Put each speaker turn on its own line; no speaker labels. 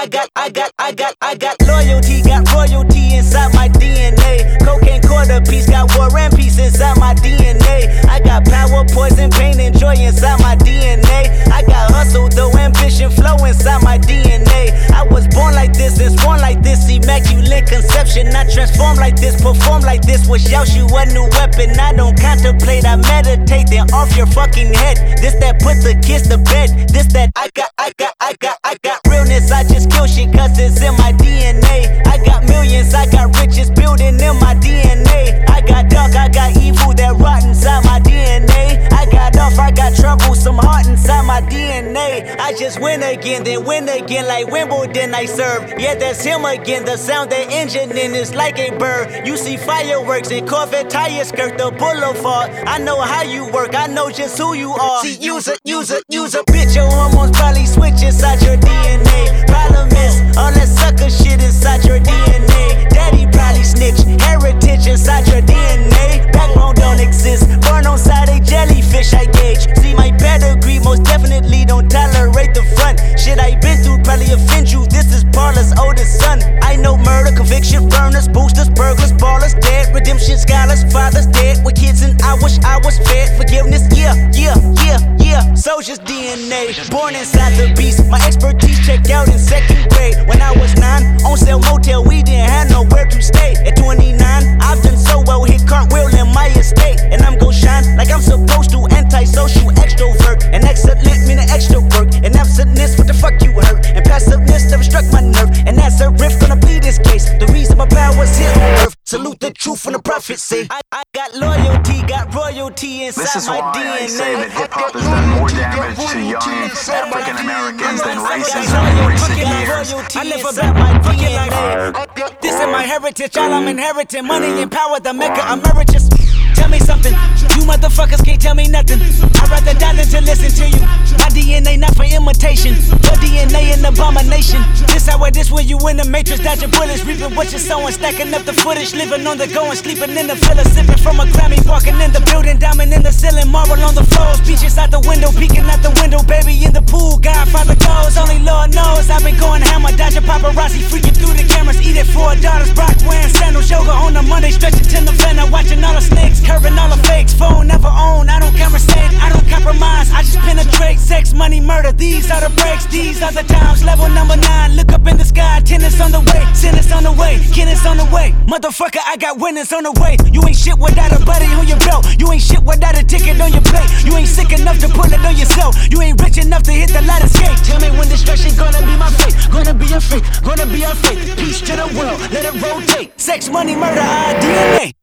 got loyalty, got royalty inside my DNA. Cocaine quarter piece, got war and peace inside my DNA. I got power, poison, pain, and joy inside my DNA. I got hustle, though ambition, flow inside my DNA. I was born like this and sworn like this, immaculate conception. I transform like this, perform like this. Was Yaoshu a new weapon? I don't contemplate, I meditate, then off your fucking head. This that put the kids to bed. This that I got realness. I just kill shit cause it's in my DNA. I got millions, I got riches building in my DNA. I got dark, I got evil that rot inside my DNA. I got off, I got trouble, some heart inside my DNA. I just win again, then win again like Wimbledon I serve. Yeah, that's him again, the sound that engine in is like a bird. You see fireworks and Corvette tires skirt the boulevard. I know how you work, I know just who you are. See, use a bitch, your hormones probably switch inside your DNA. Problem is, all that sucker shit inside your DNA. Daddy probably snitch, heritage inside your DNA. Backbone don't exist, born on side a jellyfish I gauge. See my pedigree, most definitely don't tolerate the front. Shit I been through probably offend you, this is Paula's oldest son. I know murder, conviction, burners, boosters, burglars, ballers, dead, redemption, scholars, fathers dead with kids and I wish I was fed. Forgiveness, yeah. Soldier's DNA, born inside the beast. My expertise checked out in second grade. When I was 9, on sale motel, we didn't have nowhere to stay. At 29, I've done so well, hit cartwheel in my estate. And I'm gon' shine like I'm supposed to, antisocial extrovert. And excellent meaning extra work. And absentness, what the fuck you hurt? And passiveness never struck my nerve. And that's a riff, gonna plead this case. The reason my power's here on earth. Salute the truth from the prophecy. I got loyalty, got royalty inside my DNA.
This is why I say that hip-hop has done more damage to young African Americans than racism in recent years.
I live about my DNA. This is my heritage, all I'm inheriting. Money and power, the maker emeritus. Tell me something, you motherfuckers can't tell me nothing. I'd rather die than to listen to you. My DNA not for imitation, your DNA an abomination. This how it is when you in the matrix, dodging bullets, reaping what you're sowing, stacking up the footage, living on the go and sleeping in the villa, sipping from a Grammy, walking in the building, diamond in the ceiling, marble on the floors, beaches out the window, peeking out the window, baby in the pool, Godfather goes, only Lord knows. I've been going hammer, dodging paparazzi, freaking through the cameras, eating 4 daughters, Brock wearing sandals, yoga on a Monday, stretching to November, watching all the snakes, curving all the fakes, phone never own, I don't conversate, I don't compromise, I just penetrate, sex, money, murder, these are the breaks, these are the times, level number 9, look up in the sky, tennis on the way, tennis on the way, tennis on the way, motherfucker, I got winners on the way, you ain't shit without a buddy on your belt, you ain't shit without a ticket on your plate, you ain't sick enough to pull it on yourself, you ain't rich enough to hit the ladder skate, tell me when destruction gonna be my fate, gonna be a fate, gonna be a fate, peace to the world, let it rotate, sex, money, murder, our DNA.